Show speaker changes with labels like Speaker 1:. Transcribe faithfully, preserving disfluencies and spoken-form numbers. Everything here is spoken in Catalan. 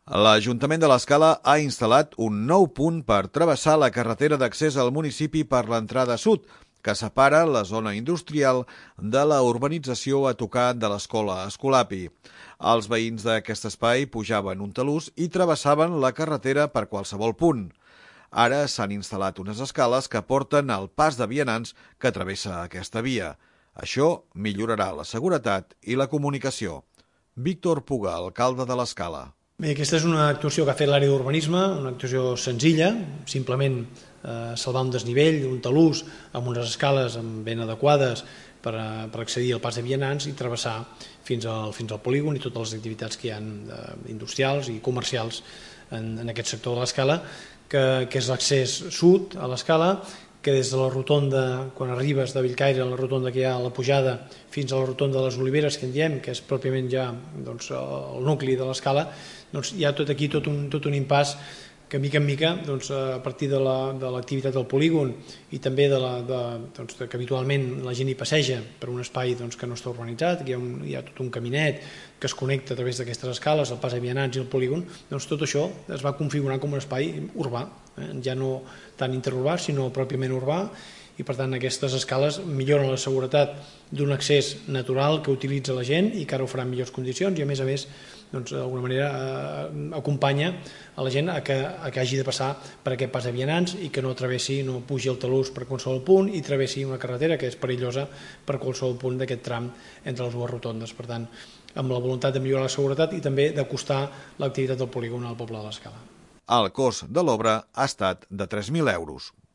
Speaker 1: L'Ajuntament de l'Escala ha instal·lat un nou punt per travessar la carretera d'accés al municipi per l'entrada sud, que separa la zona industrial de la urbanització a tocar de l'escola Escolapi. Els veïns d'aquest espai pujaven un talús i travessaven la carretera per qualsevol punt. Ara s'han instal·lat unes escales que porten al pas de vianants que travessa aquesta via. Això millorarà la seguretat i la comunicació. Víctor Puga, alcalde de l'Escala.
Speaker 2: Bé, aquesta és una actuació que ha fet l'àrea d'urbanisme, una actuació senzilla, simplement eh, salvar un desnivell, un talús, amb unes escales ben adequades per, a, per accedir al pas de vianants i travessar fins al, fins al polígon i totes les activitats que hi ha eh, industrials i comercials en, en aquest sector de l'Escala, que, que és l'accés sud a l'Escala, que des de la rotonda, quan arribes de Bellcaire, a la rotonda que hi ha a la pujada, fins a la rotonda de les Oliveres, que en diem, que és pròpiament ja doncs, el nucli de l'Escala, doncs hi ha tot aquí tot un, tot un impàs que mica en mica, doncs, a partir de l'activitat la, de del polígon i també de la, de, doncs, de que habitualment la gent hi passeja per un espai doncs, que no està urbanitzat, que hi ha, un, hi ha tot un caminet que es connecta a través d'aquestes escales, el pas de vianants i el polígon, doncs tot això es va configurar com un espai urbà, eh? ja no tant interurbà sinó pròpiament urbà, i per tant aquestes escales milloren la seguretat d'un accés natural que utilitza la gent i que ara ho farà en millors condicions i a més a més doncs, d'alguna manera eh, acompanya a la gent a que, a que hagi de passar per aquest pas de vianants i que no travessi, no pugi el talús per qualsevol punt i travessi una carretera que és perillosa per qualsevol punt d'aquest tram entre les dues rotondes. Per tant, amb la voluntat de millorar la seguretat i també d'acostar l'activitat del polígon al poble de l'Escala.
Speaker 1: El cost de l'obra ha estat de tres mil euros.